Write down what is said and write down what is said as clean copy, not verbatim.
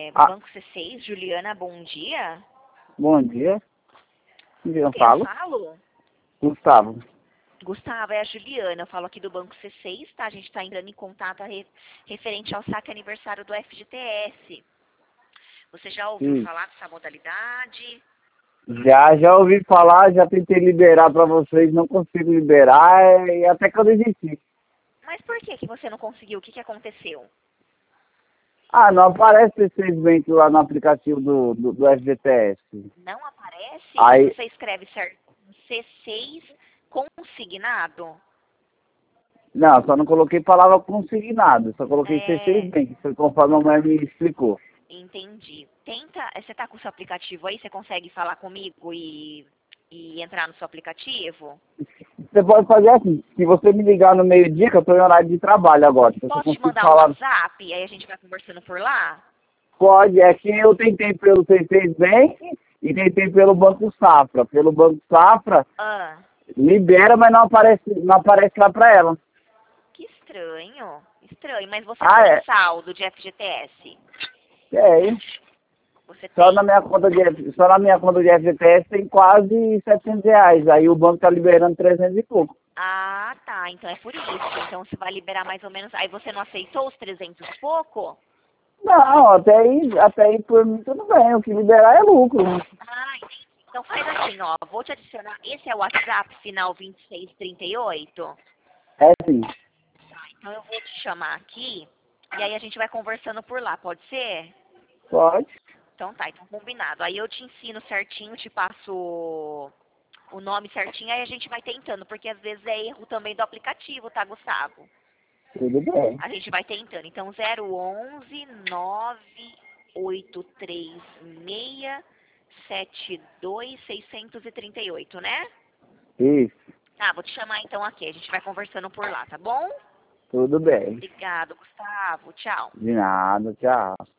Ah, Banco C6, Juliana, bom dia. bom dia. Com quem eu Quem eu falo? falo? Gustavo. Gustavo, é a Juliana. Eu falo aqui do Banco C6, tá? A gente está entrando em contato referente ao saque aniversário do FGTS. Você já ouviu Sim. falar dessa modalidade? Já ouvi falar, já tentei liberar para vocês, não consigo liberar e até que eu desisti. Mas por que você não conseguiu? O que aconteceu? Ah, não aparece esses Bank lá no aplicativo do FGTS. Não aparece? E Aí, você escreve certo C6 consignado? não, só não coloquei palavra consignado, só coloquei C6 É, Bank, foi conforme a mulher me explicou. entendi. Tenta, você tá com o seu aplicativo aí? Você consegue falar comigo e entrar no seu aplicativo? Você pode fazer assim, se você me ligar no meio-dia, que eu estou em horário de trabalho agora, se eu Posso te consigo mandar um falar. WhatsApp? Aí a gente vai conversando por lá? Pode, é que eu tentei pelo C6 Bank e tentei pelo Banco Safra. Pelo Banco Safra, Ah, libera, mas não aparece lá pra ela. que estranho. Estranho, mas você Ah, tem é. saldo de FGTS? É, Você só na tem? minha conta de FGTS tem quase R$ 700. Aí o banco tá liberando 300 e pouco. Ah, tá. Então é por isso. Então você vai liberar mais ou menos. Aí você não aceitou os 300 e pouco? Não, até aí por mim tudo bem. O que liberar é lucro. Ah, entendi. Então faz assim, ó. Vou te adicionar. Esse é o WhatsApp final 2638. É sim. Então eu vou te chamar aqui. E aí a gente vai conversando por lá, pode ser? Pode. Então tá, então combinado. Aí eu te ensino certinho, te passo o nome certinho, aí a gente vai tentando, porque às vezes é erro também do aplicativo, tá, Gustavo? Tudo bem. A gente vai tentando. Então 011 9836 72638, né? Isso. Tá, vou te chamar então aqui. A gente vai conversando por lá, tá bom? Tudo bem. Obrigado, Gustavo. Tchau. De nada, tchau.